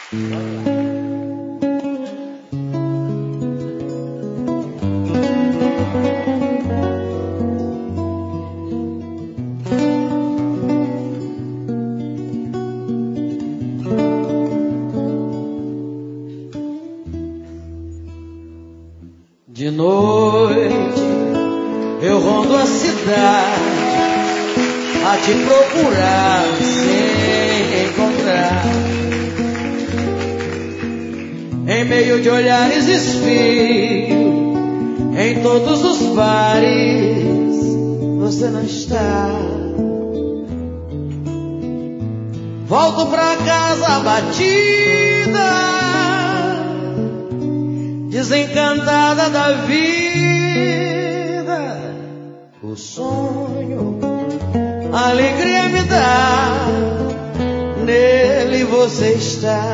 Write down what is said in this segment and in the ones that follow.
De noite eu rondo a cidade a te procurar sem encontrar. Em meio de olhares espio, em todos os bares você não está. Volto pra casa abatida, desencantada da vida. O sonho, a alegria me dá, nele você está.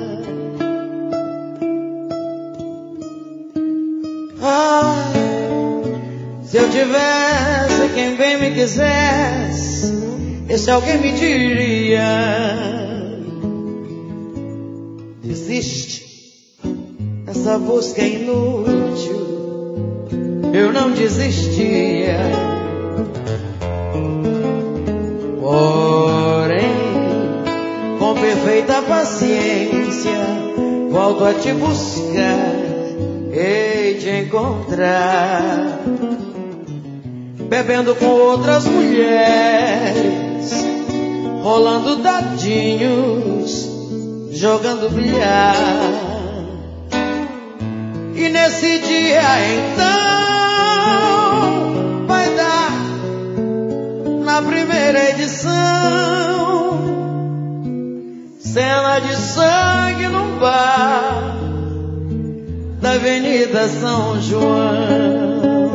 Ah, se eu tivesse quem bem me quisesse, esse alguém me diria: desiste, essa busca é inútil. Eu não desistia. Porém, com perfeita paciência, volto a te buscar, hei de encontrar. Bebendo com outras mulheres, rolando dadinhos, jogando bilhar. E nesse dia então vai dar, na primeira edição, cena de sangue num bar da Avenida São João.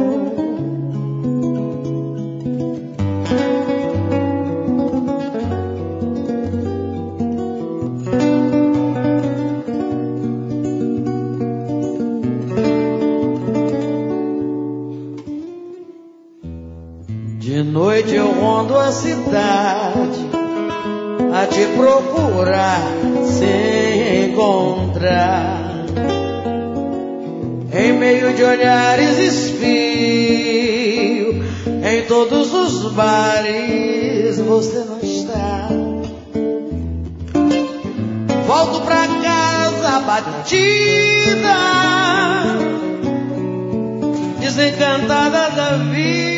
De noite eu rondo a cidade a te procurar sem encontrar. Em meio de olhares espio, em todos os bares você não está. Volto pra casa abatida, desencantada da vida.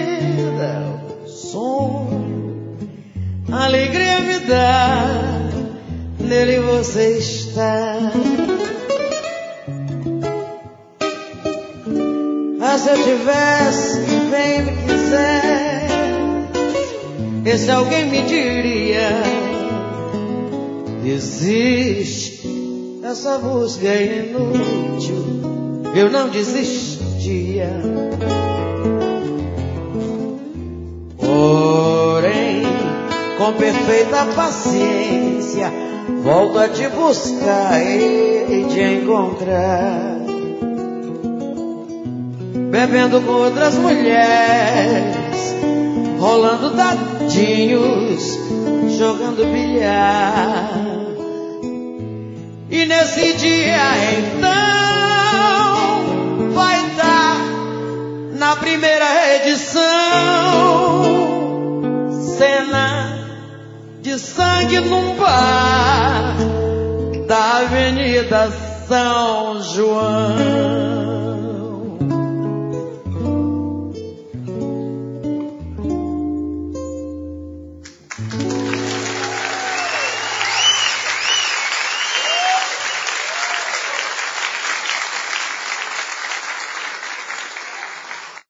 Sonho, alegria me dá, nele você está. Ah, se eu tivesse quem me quiser, esse alguém me diria: desiste, essa busca é inútil. Eu não desistia. Porém, com perfeita paciência, volto a te buscar e te encontrar. Bebendo com outras mulheres, rolando dadinhos, jogando bilhar. E nesse dia então vai dar, na primeira edição, cena de sangue num bar da Avenida São João.